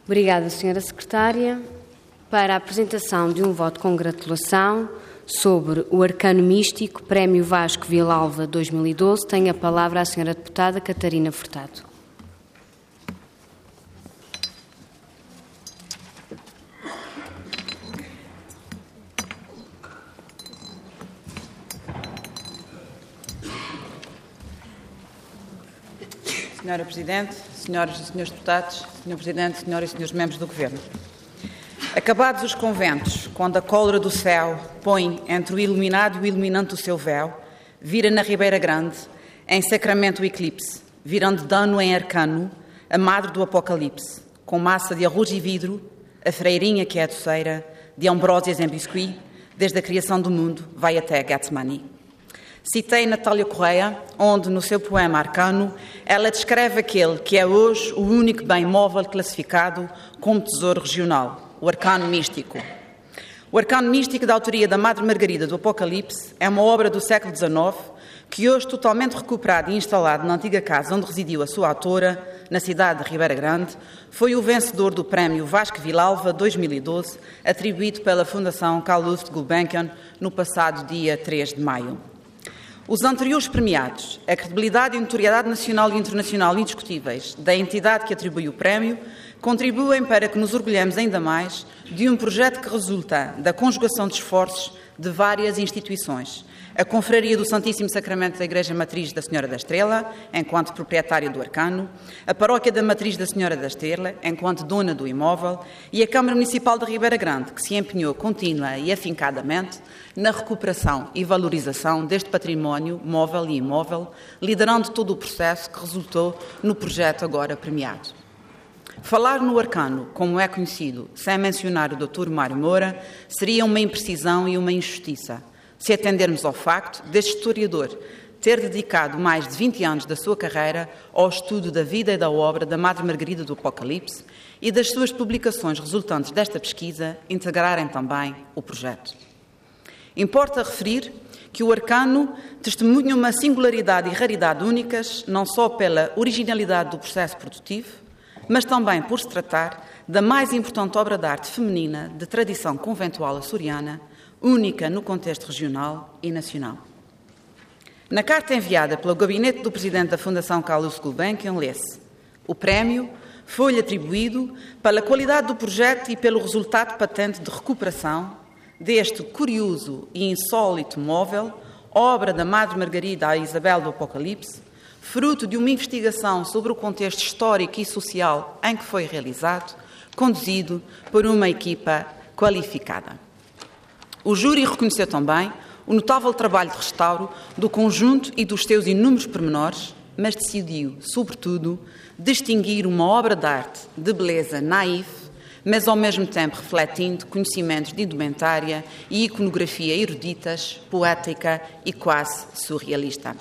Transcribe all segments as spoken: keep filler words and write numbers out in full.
Obrigada, senhora Secretária. Para a apresentação de um voto de congratulação sobre o Arcano Místico Prémio Vasco Vilalva dois mil e doze, tem a palavra a senhora deputada Catarina Furtado. Senhora Presidente, senhoras e senhores deputados, senhor Presidente, senhoras e senhores membros do Governo. Acabados os conventos, quando a cólera do céu põe entre o iluminado e o iluminante o seu véu, vira na Ribeira Grande, em sacramento o eclipse, virando dano em arcano, a madre do apocalipse, com massa de arroz e vidro, a freirinha que é a doceira, de ambrósias em biscuit, desde a criação do mundo, vai até Getsemani. Citei Natália Correia, onde, no seu poema Arcano, ela descreve aquele que é hoje o único bem móvel classificado como tesouro regional, o Arcano Místico. O Arcano Místico, da autoria da Madre Margarida do Apocalipse, é uma obra do século dezenove que hoje, totalmente recuperado e instalado na antiga casa onde residiu a sua autora, na cidade de Ribeira Grande, foi o vencedor do Prémio Vasco Vilalva dois mil e doze, atribuído pela Fundação Carl Ludwig Gulbenkian no passado dia três de maio. Os anteriores premiados, a credibilidade e notoriedade nacional e internacional indiscutíveis da entidade que atribui o prémio, contribuem para que nos orgulhemos ainda mais de um projeto que resulta da conjugação de esforços de várias instituições. A Confraria do Santíssimo Sacramento da Igreja Matriz da Senhora da Estrela, enquanto proprietária do Arcano, a Paróquia da Matriz da Senhora da Estrela, enquanto dona do imóvel, e a Câmara Municipal de Ribeira Grande, que se empenhou contínua e afincadamente na recuperação e valorização deste património móvel e imóvel, liderando todo o processo que resultou no projeto agora premiado. Falar no Arcano, como é conhecido, sem mencionar o doutor Mário Moura, seria uma imprecisão e uma injustiça, se atendermos ao facto deste historiador ter dedicado mais de vinte anos da sua carreira ao estudo da vida e da obra da Madre Margarida do Apocalipse e das suas publicações resultantes desta pesquisa integrarem também o projeto. Importa referir que o Arcano testemunha uma singularidade e raridade únicas, não só pela originalidade do processo produtivo, mas também por se tratar da mais importante obra de arte feminina de tradição conventual açoriana, única no contexto regional e nacional. Na carta enviada pelo gabinete do Presidente da Fundação Carl Ludwig Gulbenkian, lê-se: o prémio foi-lhe atribuído pela qualidade do projeto e pelo resultado patente de recuperação deste curioso e insólito móvel, obra da Madre Margarida a Isabel do Apocalipse, fruto de uma investigação sobre o contexto histórico e social em que foi realizado, conduzido por uma equipa qualificada. O júri reconheceu também o notável trabalho de restauro do conjunto e dos seus inúmeros pormenores, mas decidiu, sobretudo, distinguir uma obra de arte de beleza naif, mas ao mesmo tempo refletindo conhecimentos de indumentária e iconografia eruditas, poética e quase surrealista.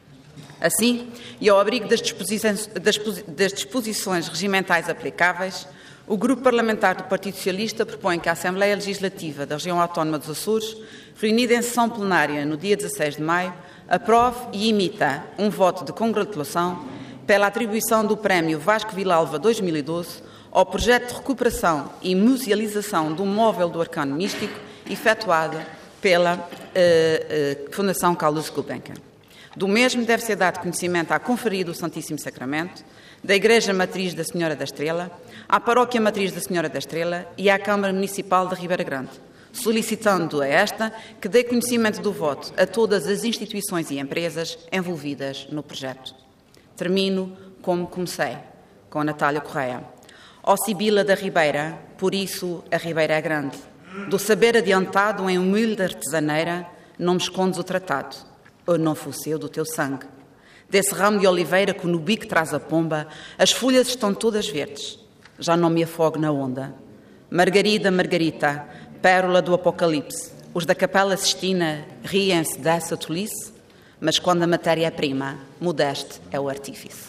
Assim, e ao abrigo das disposições, das disposições regimentais aplicáveis, o Grupo Parlamentar do Partido Socialista propõe que a Assembleia Legislativa da Região Autónoma dos Açores, reunida em sessão plenária no dia dezasseis de maio, aprove e emita um voto de congratulação pela atribuição do Prémio Vasco Vilalva dois mil e doze ao projeto de recuperação e musealização do móvel do Arcano Místico efetuado pela uh, uh, Fundação Carl Ludwig Gulbenkian. Do mesmo deve ser dado conhecimento à Confraria do Santíssimo Sacramento, da Igreja Matriz da Senhora da Estrela, à Paróquia Matriz da Senhora da Estrela e à Câmara Municipal de Ribeira Grande, solicitando a esta que dê conhecimento do voto a todas as instituições e empresas envolvidas no projeto. Termino como comecei, com a Natália Correia. Ó Sibila da Ribeira, por isso a Ribeira é grande. Do saber adiantado em humilde artesaneira, não me escondes o tratado, ou não fosse eu do teu sangue. Desse ramo de oliveira que no bico traz a pomba, as folhas estão todas verdes. Já não me afogo na onda. Margarida, Margarita, pérola do Apocalipse, os da Capela Sistina riem-se dessa tolice, mas quando a matéria é prima, modeste é o artífice.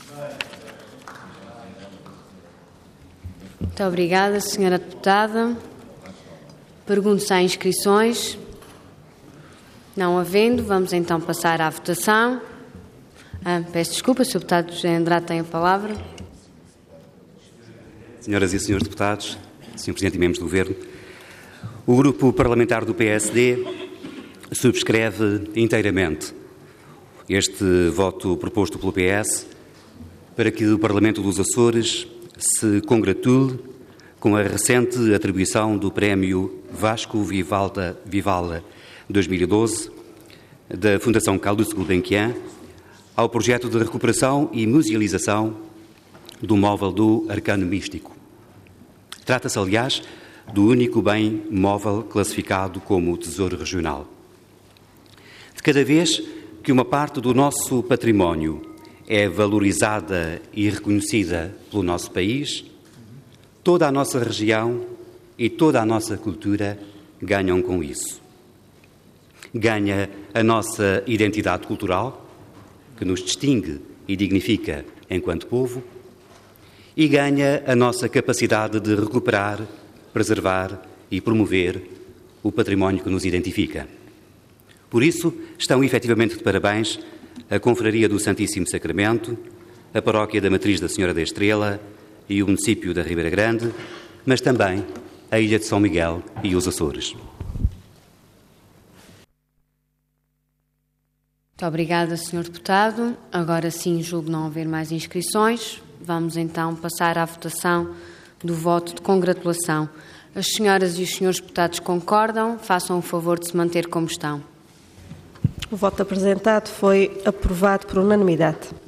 Muito obrigada, senhora deputada. Pergunto se há inscrições. Não havendo, vamos então passar à votação. Ah, peço desculpa, o senhor deputado José Andrade tem a palavra. senhoras e senhores deputados, senhor Presidente e membros do Governo, o Grupo Parlamentar do P S D subscreve inteiramente este voto proposto pelo P S para que o Parlamento dos Açores se congratule com a recente atribuição do Prémio Vasco Vivalda, Vivala dois mil e doze da Fundação Carlos Gulbenkian ao projeto de recuperação e musealização do móvel do Arcano Místico. Trata-se, aliás, do único bem móvel classificado como tesouro regional. De cada vez que uma parte do nosso património é valorizada e reconhecida pelo nosso país, toda a nossa região e toda a nossa cultura ganham com isso. Ganha a nossa identidade cultural, que nos distingue e dignifica enquanto povo, e ganha a nossa capacidade de recuperar, preservar e promover o património que nos identifica. Por isso, estão efetivamente de parabéns a Confraria do Santíssimo Sacramento, a Paróquia da Matriz da Senhora da Estrela e o município da Ribeira Grande, mas também a Ilha de São Miguel e os Açores. Muito obrigada, senhor Deputado. Agora sim, julgo não haver mais inscrições. Vamos então passar à votação do voto de congratulação. As senhoras e os senhores deputados concordam? Façam o favor de se manter como estão. O voto apresentado foi aprovado por unanimidade.